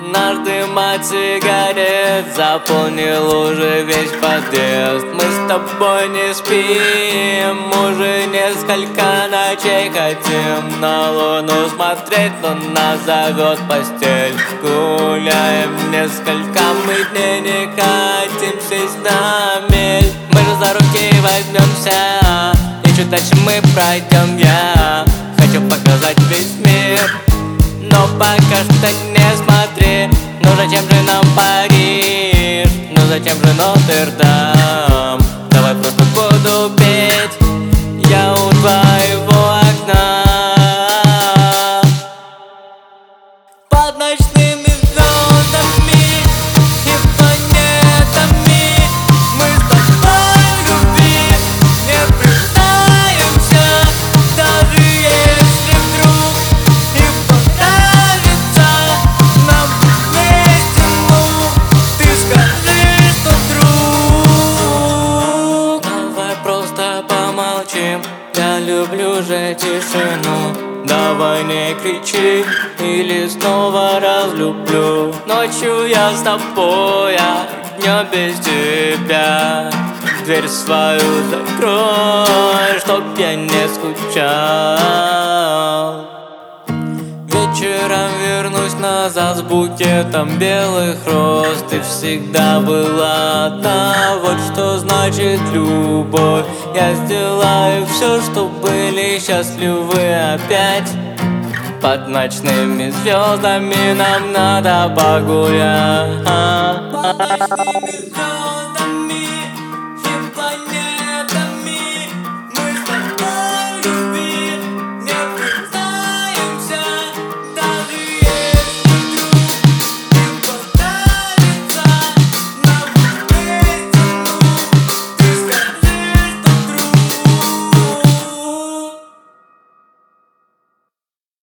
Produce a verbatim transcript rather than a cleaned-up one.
Наш дым от сигарет заполнил уже весь подъезд. Мы с тобой не спим уже несколько ночей. Хотим на луну смотреть, но нас зовет постель. Гуляем несколько мы дней, не хотим сесть на мель. Мы же за руки возьмемся, и чуть дальше мы пройдем. Я хочу показать весь мир, но пока что не смотри. Ну зачем же нам Париж? Ну зачем же Нотр-Дам? Давай просто буду петь я у твоего окна под ночными звездами и планетами. Мы с тобой в любви не признаемся, даже если вдруг и понравится нам вместе. Ну, ты скажи, что друг. Давай просто помолчим, я люблю же тишину. Давай не кричи, или снова разлюблю. Ночью я с тобой, а днем без тебя. Дверь свою закрой, чтоб я не скучал. Вечером вернусь назад с букетом белых роз. Ты всегда была одна, вот что значит любовь. Я сделаю все, чтобы были счастливы опять. Под ночными звездами нам надо погулять. Под ночными звездами